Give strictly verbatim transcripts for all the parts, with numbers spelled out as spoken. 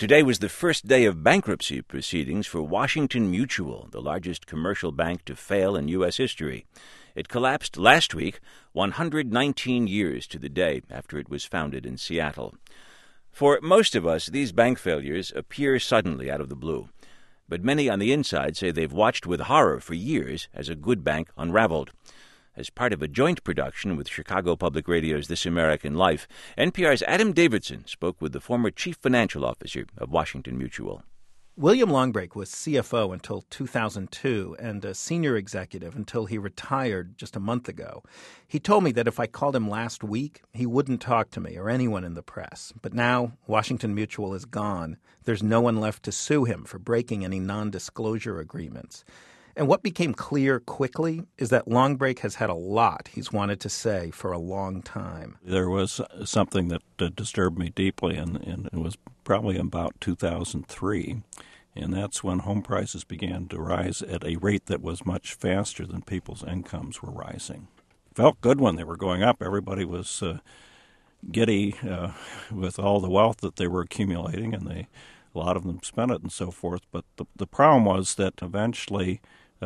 Today was the first day of bankruptcy proceedings for Washington Mutual, the largest commercial bank to fail in U S history. It collapsed last week, one hundred nineteen years to the day after it was founded in Seattle. For most of us, these bank failures appear suddenly out of the blue. But many on the inside say they've watched with horror for years as a good bank unraveled. As part of a joint production with Chicago Public Radio's This American Life, N P R's Adam Davidson spoke with the former chief financial officer of Washington Mutual. William Longbreak was C F O until two thousand two and a senior executive until he retired just a month ago. He told me that if I called him last week, he wouldn't talk to me or anyone in the press. But now Washington Mutual is gone. There's no one left to sue him for breaking any non-disclosure agreements. And what became clear quickly is that Longbreak has had a lot he's wanted to say for a long time. There was something that uh, disturbed me deeply, and, and it was probably about two thousand three, and that's when home prices began to rise at a rate that was much faster than people's incomes were rising. It felt good when they were going up. Everybody was uh, giddy uh, with all the wealth that they were accumulating, and they a lot of them spent it and so forth. But the, the problem was that eventually Uh,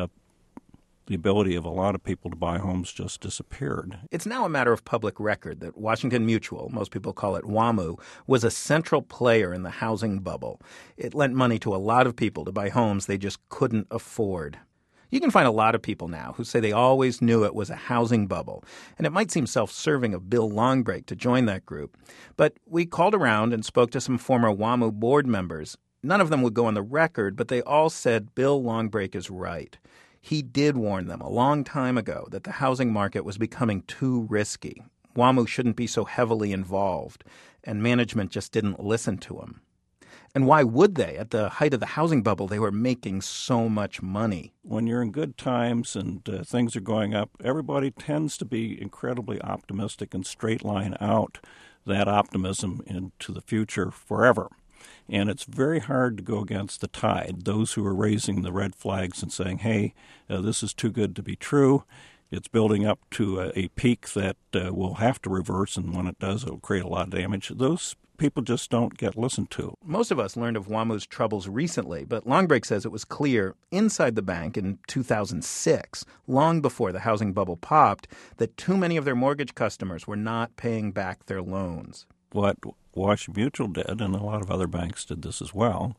the ability of a lot of people to buy homes just disappeared. It's now a matter of public record that Washington Mutual, most people call it WAMU, was a central player in the housing bubble. It lent money to a lot of people to buy homes they just couldn't afford. You can find a lot of people now who say they always knew it was a housing bubble, and it might seem self-serving of Bill Longbreak to join that group. But we called around and spoke to some former WAMU board members. None of them would go on the record, but they all said Bill Longbreak is right. He did warn them a long time ago that the housing market was becoming too risky. WAMU shouldn't be so heavily involved, and management just didn't listen to him. And why would they? At the height of the housing bubble, they were making so much money. When you're in good times and uh, things are going up, everybody tends to be incredibly optimistic and straight line out that optimism into the future forever. And it's very hard to go against the tide. Those who are raising the red flags and saying, hey, uh, this is too good to be true, it's building up to a, a peak that uh, will have to reverse, and when it does, it will create a lot of damage. Those people just don't get listened to. Most of us learned of WAMU's troubles recently, but Longbreak says it was clear inside the bank in two thousand six, long before the housing bubble popped, that too many of their mortgage customers were not paying back their loans. What Washington Mutual did, and a lot of other banks did this as well,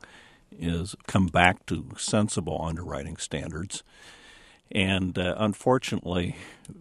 is come back to sensible underwriting standards. And uh, unfortunately,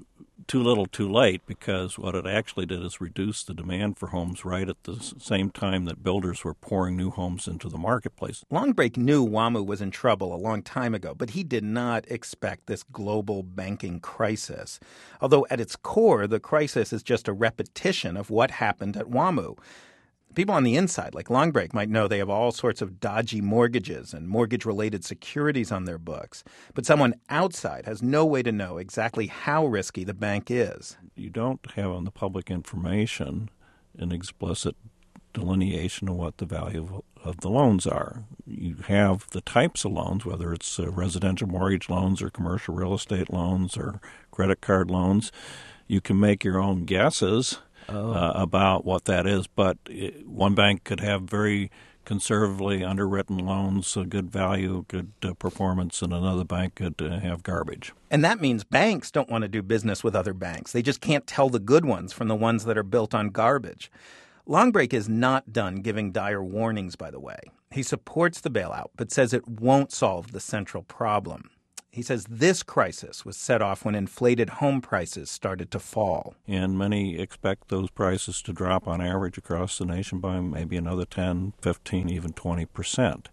too little too late, because what it actually did is reduce the demand for homes right at the same time that builders were pouring new homes into the marketplace. Longbreak knew WAMU was in trouble a long time ago, but he did not expect this global banking crisis. Although at its core, the crisis is just a repetition of what happened at WAMU. People on the inside, like Longbreak, might know they have all sorts of dodgy mortgages and mortgage-related securities on their books. But someone outside has no way to know exactly how risky the bank is. You don't have on the public information an explicit delineation of what the value of, of the loans are. You have the types of loans, whether it's uh, residential mortgage loans or commercial real estate loans or credit card loans. You can make your own guesses Oh. Uh, about what that is, but it, one bank could have very conservatively underwritten loans, a good value, good uh, performance, and another bank could uh, have garbage. And that means banks don't want to do business with other banks. They just can't tell the good ones from the ones that are built on garbage. Longbreak is not done giving dire warnings, by the way. He supports the bailout, but says it won't solve the central problem. He says this crisis was set off when inflated home prices started to fall. And many expect those prices to drop on average across the nation by maybe another ten, fifteen, even twenty percent.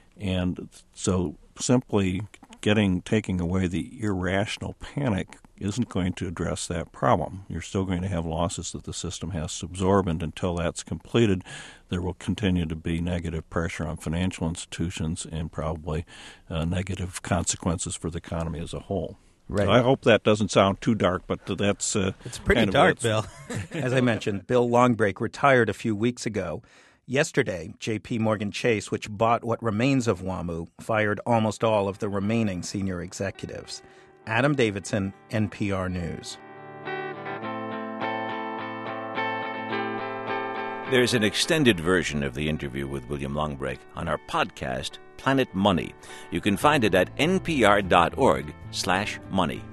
And so simply getting, taking away the irrational panic isn't going to address that problem. You're still going to have losses that the system has to absorb, and until that's completed, there will continue to be negative pressure on financial institutions and probably uh, negative consequences for the economy as a whole. Right. So I hope that doesn't sound too dark, but that's uh, it's pretty kind of dark, Bill. As I mentioned, Bill Longbreak retired a few weeks ago. Yesterday, J P. Morgan Chase, which bought what remains of WAMU, fired almost all of the remaining senior executives. Adam Davidson, N P R News. There's an extended version of the interview with William Longbreak on our podcast, Planet Money. You can find it at npr.org slash money.